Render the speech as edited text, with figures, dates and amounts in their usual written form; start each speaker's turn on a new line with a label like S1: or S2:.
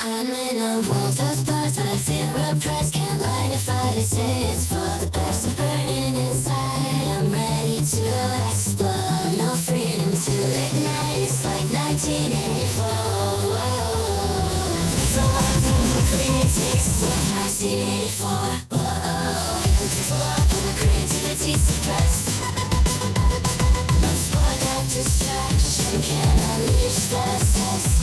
S1: I'm in a world of buzz, but I feel repressed. Can't lie if I say it's for the best. I'm burning inside, I'm ready to explode. No freedom to ignite, it's like 1984. So I'm critics, 1984. Creativity suppressed. No spot of distraction can unleash the sense.